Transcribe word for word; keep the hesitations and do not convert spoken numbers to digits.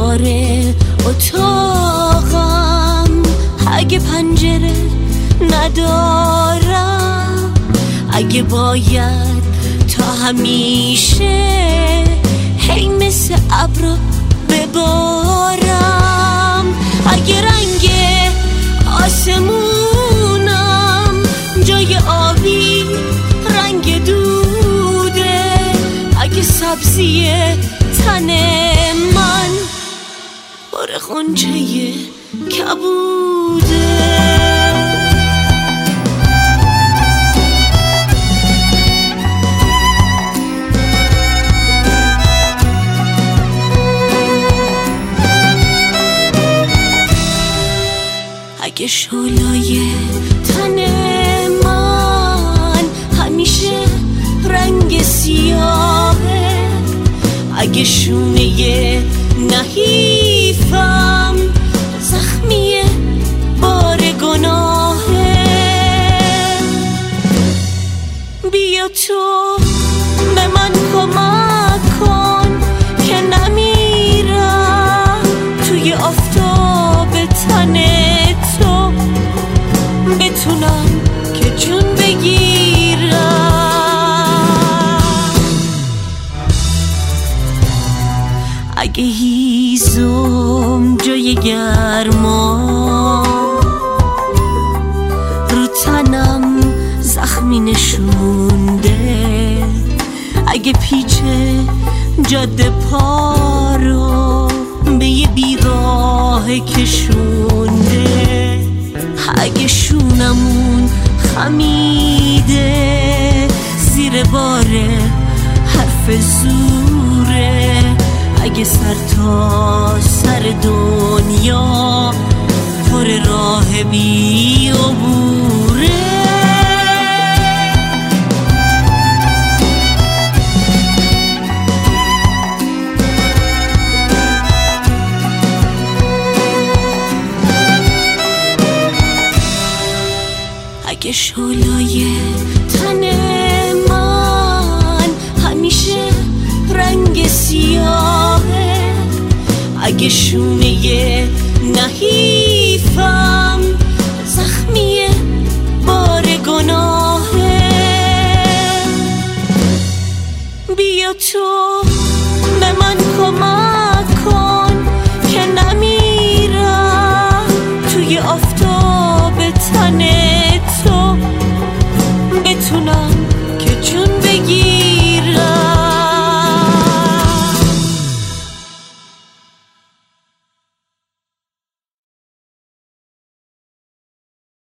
دیوار اتاقم، اگه پنجره ندارم، اگه باید تا همیشه هی مثل ابر ببارم، اگه رنگ آسمونم جای آبی رنگ دوده، اگه سبزی تن من بار غنچه کبوده، اگه شعله‌ی تن من همیشه رنگ سیاهه، اگه شونه نحیفم زخمیه بار گناهه، بیا تو به من کمک کن که نمیرم توی آفتاب تن تو، بتونم که جون بگیرم، اگه هیزم جای گرما رو تنم زخمی نشونده، اگه پیچه جاده پارو به یه بیراه کشونده، اگه شونمون خمیده زیر بار حرف زوره، اگه سر تا سر دنیا پر راه بی عبوره، اگه شعله‌ی تن من همیشه رنگ سیاهه، اگه شونه نحیفم زخمیه بار گناهه، بیا تو به من کمک کن که نمیرم توی آفتاب تن تو، بتونم